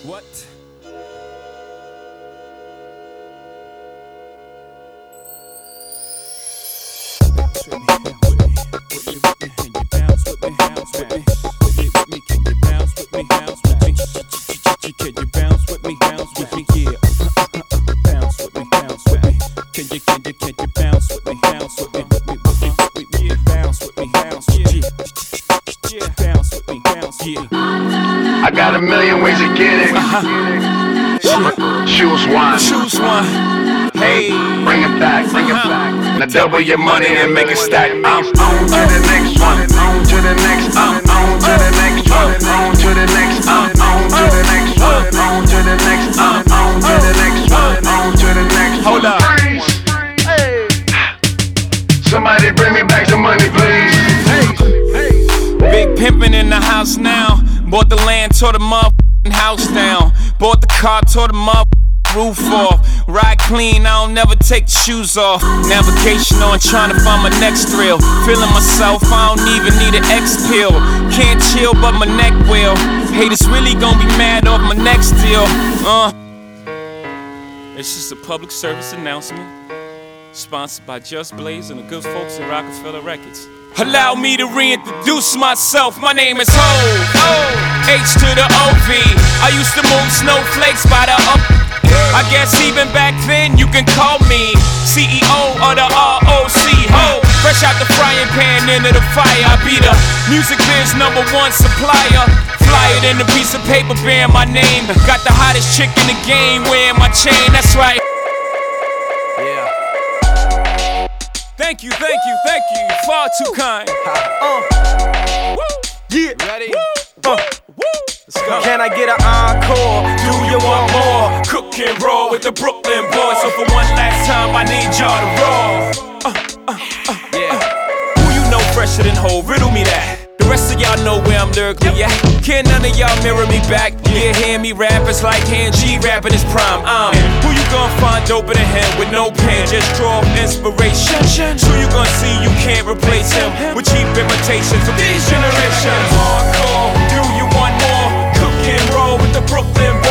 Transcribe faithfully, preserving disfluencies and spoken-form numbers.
What? I got a million ways to get it. Uh-huh. Choose one. Choose one. Hey, bring it back, bring it back. Now double your money and make it stack. I'm on to the next one. On to the next. I'm on to the next one. On to the next. I'm on to the next one. On to the next. I'm on to the next one. On to the next. Hold up. Hey. Somebody bring me back some money, please. Big pimpin' in the house now. Bought the land, tore the motherfucking house down. Bought the car, tore the motherfucking roof off. Ride clean, I don't never take the shoes off. Navigation on, trying to find my next thrill. Feeling myself, I don't even need an X pill. Can't chill, but my neck will. Haters really gon' be mad off my next deal. Uh. It's just a public service announcement. Sponsored by Just Blaze and the good folks at Rockefeller Records. Allow me to reintroduce myself. My name is Ho, O, H to the O V. I used to move snowflakes by the up. I guess even back then you can call me C E O of the R O C. Ho, fresh out the frying pan into the fire. I be the music biz number one supplier. Fly it in a piece of paper bearing my name. Got the hottest chick in the game wearing my chain. That's right. Yeah. Thank you, thank you, thank you. Far too kind. Uh. Woo. Yeah. Ready? Woo. Uh. Woo. Let's go. Can I get an encore? Do you want more? Cook and roll with the Brooklyn boys. So for one last time, I need y'all to roll. Uh, uh, uh, yeah. Uh. Who you know fresher than Ho? Riddle me that. The rest of y'all know where I'm lyrically at. Can none of y'all mirror me back? Yeah, hear me rap, it's like hand G rapping his prime. Um, who you gonna find dope in the hand with no pen? Just draw inspiration. Who you gonna see you can't replace him with cheap imitations of these generations? Hardcore, do you want more? Cook and roll with the Brooklyn